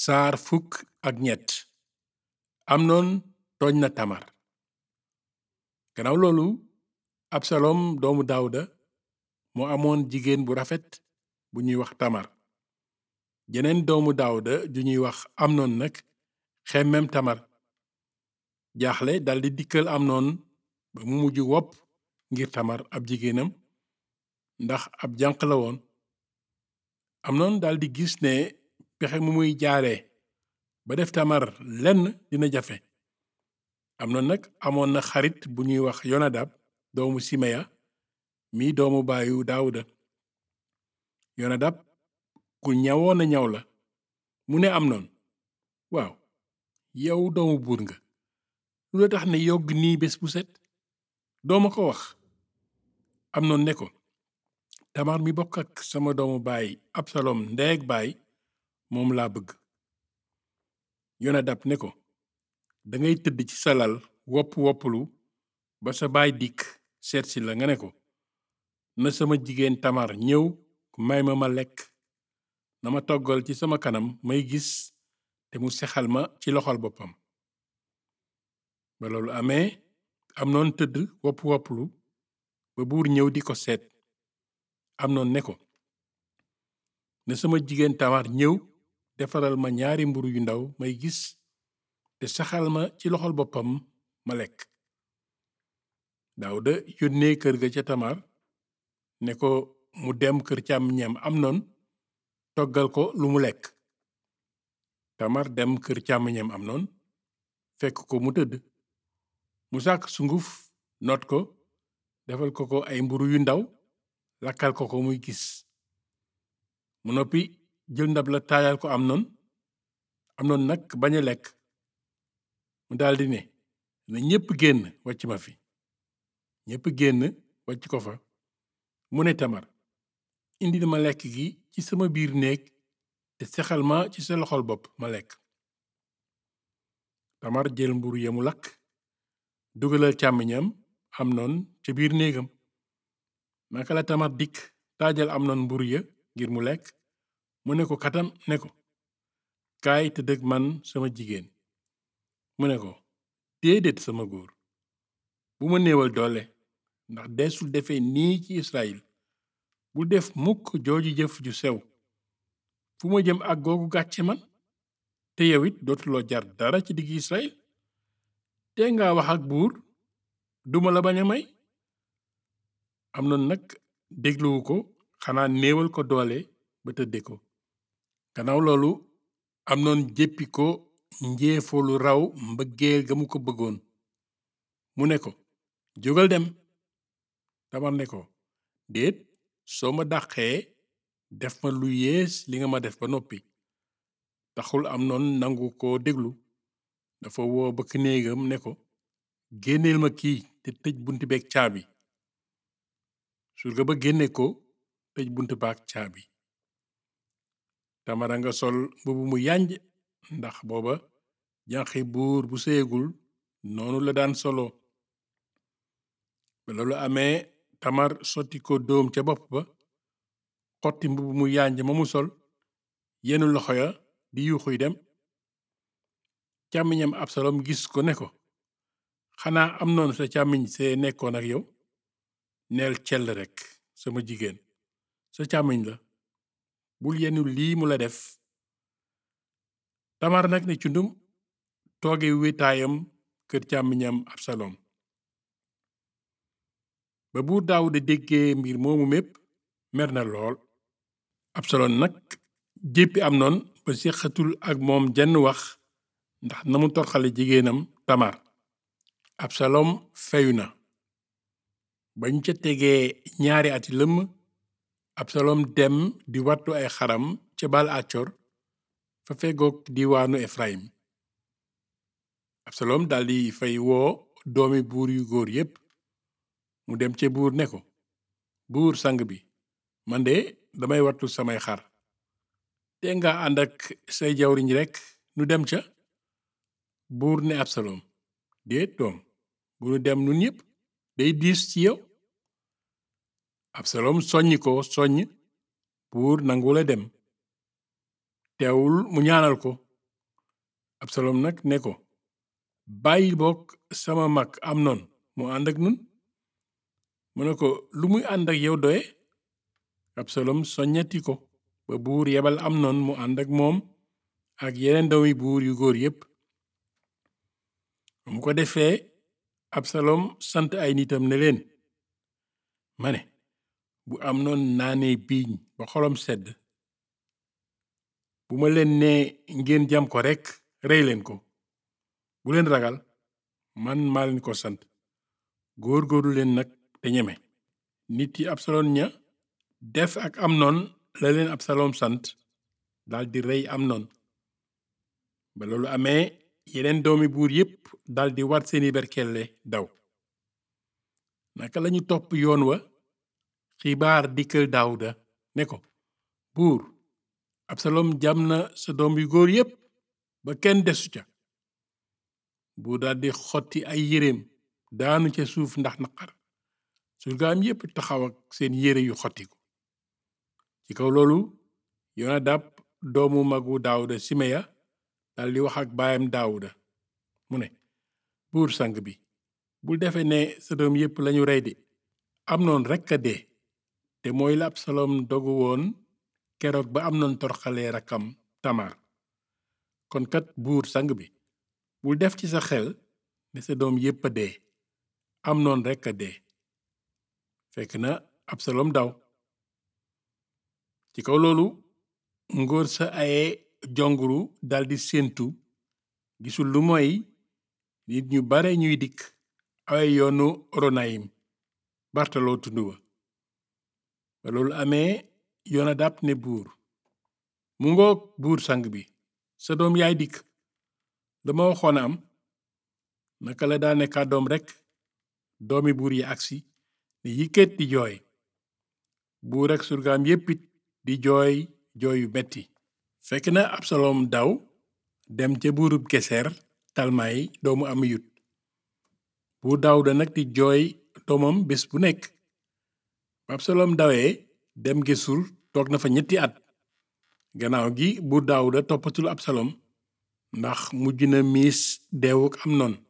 saar fukk ak ñett amnon tooñ na tamar gannaaw loolu absalom doomu daawuda moo amoon jigéen bu rafet bu ñuy wax tamar jeneen doomu daawuda ju ñuy wax amnon nag xemmem tamar jaaxle daldi dikkal amnon ba mu mujj wopp ngir tamar ab jigéenam ndax ab janq la woon amnon daldi gis ne pexe mu muy jaare ba def tamar lenn dina jafe amnon nag amoon na xarit bu ñuy wax yonadab doomu simeya mi doomu baayu daawuda yonadab ku ñawoon a ñaw la mu ne amnon waaw yow doomu buur nga lu la tax ne yogg nii bés bu set dooma ko wax amnon ne ko tamar mi bokk ak sama doomu baay absalom ndeeg baay moom laa bëgg yonadab ne ko dangay tëdd ci sa lal woppulu ba sa baay dikk seetsi la nga ne ko na sama jigéen tamar ñëw may ma lekk na ma toggal ci sama kanam may gis te mu sexal ma ci loxol boppam ba loolu amee amnon tëdd woppulu ba buur ñëw di ko seet amnon ne ko na sama jigéen tamar ñëw defaral ma ñaari mburu yu ndaw may gis te saxal ma ci loxol boppam ma lekk daawuda yónnee kër ga ca tamar ne ko mu dem kër càmmiñam amnon toggal ko lu mu lekk tamar dem kër càmmiñam amnon fekk ko mu tëdd mu sàkk sunguf noot ko defal ko ay mburu yu ndaw lakkal ko muy gis mu noppi jël ndab la taayal ko amnon nag bañ a lekk mu daldi ne na ñépp génn wàcc ma fi ñépp génn wàcc ko fa mu ne tamar indi ma lekk gi ci sama biir néeg te sexal ma ci sa loxol bopp ma lekk tamar jël mburu ya mu lakk dugalal càmmiñam amnon ca biir néegam naka la tamar dikk taajal amnon mburu ya ngir mu lekk mu ne ko katam ne ko kaay te dëgg man sama jigéen mu ne ko déedéet sama góor bu ma néewal doole ndax deesul defee nii ci Israyil bul def mukk jooju jëf ju sew fu ma jëm ak googu gàcce man te yow it dootuloo jar dara ci digg Israyil te nga wax ak buur duma la bañ a may amnon nag dégluwu ko xanaa néewal ko doole ba tëdde ko gannaaw loolu amnon jéppi ko njéefalu raw mbëggeel ga mu ko bëggoon mu ne ko jógal dem tamar ne ko déet soo ma dàqee def ma lu yées li nga ma def ba noppi taxul amnon nangu ko déglu dafa woo bëkk néegam ne ko génneel ma kii te tëj bunt beeg caabi surga ba génne ko tëj bunt baak caabi tamara nga sol mbubb mu yànj ndax booba janqi buur bu séyegul noonu la daan solo ba loolu amee tamar sotti ko dóom ca bopp ba xotti mbubb mu yànj ma mu sol yenu loxo ya di yuuxuy dem càmmiñam absalom gis ko ne ko xanaa amnon sa càmmiñ see nekkoon ak yow neel cell rekk sama jigéen sa càmmiñ la bul yenu lii mu la def tamar nag ne cundum tooge wéetaayam kër càmmiñam absalom ba buur daawuda déggee mbir moomu mépp mer na lool absalom nag jéppi amnon ba séqatul ak moom jenn wax ndax na mu torxale jigéenam tamar absalom feyu na bañ ca tegee ñaari ati lëmm absalom dem di wattu ay xaram ca baal accor fa fegook diiwaanu efraim absalom daldi fay woo doomi buur yu góor yépp mu dem ca buur ne ko buur sang bi man de damay wattu samay xar te nga ànd ak say jawriñ rekk nu dem ca buur ne absalom déet doom bu nu dem nun ñépp day diis ci yow absalom soññi ko soññ buur nangu la dem teewul mu ñaanal ko Absalom nag ne ko bàyyi bokk sama mag Amnon mu ànd ak nun. mu ne ko lu muy ànd ak yow doye. Absalom soññati ko ba buur yebal Amnon mu ànd ak moom ak yeneen doomi buur yu góor yépp. mu ko defee Absalom sant ay nitam ne leen ma ne bu Amnon naanee biiñ ba xolam sedd bu ma leen nee ngeen jam ko rekk rey leen ko. bu leen ragal man maa leen ko sant. góor-góorlu leen nag te ñeme. nit yi Absalom ña def ak Amnon la leen Absalom sant daldi rey Amnon. ba loolu amee yeneen doomi buur yépp daldi wat seeni berkelle daw. naka lañu topp yoon wa xibaar dikkal Daawuda ne ko buur Absalom jam na sa doom yu góor yépp ba kenn desu ca. buur daldi xotti ay yéreem daanu ca suuf ndax naqar. surgaam yépp taxaw ak seen yére yu xottiku. ci kaw loolu Yonadab doomu magu Daawuda Simeya daldi wax ak baayam Daawuda mu ne buur sang bi bul defe ne sa doom yépp lañu rey de. Amnon rekk a dee te mooy la Absalom dogu woon keroog ba Amnon torxalee rakkam Tamar. kon kat buur sang bi bul def ci sa xel ne sa doom yépp a dee. Amnon rekk a dee. fekk na Absalom daw. ci kaw loolu ngóor sa aye jonguru daldi séentu gisul lu mooy nit ñu bare ñuy dikk awe yoonu Oronayim bartaloo tund wa. ba loolu amee Yonadab ne buur mu ngoog buur sang bi sa doom yaay dikk. dama waxoon am naka la daane kàddoom rekk doomi buur yi agsi ne yikket di jooy. buur ak surgaam yéppit di jooy jooy yu metti. fekk na Absalom daw dem ca buurub Geser Talmay doomu Amiyud. buur Daawuda nag di jooy doomam bés bu nekk. ba Absalom dawee dem Gesur toog na fa 3 at. gannaaw gi buur Daawuda toppatul Absalom ndax mujj na miis deewuk Amnon.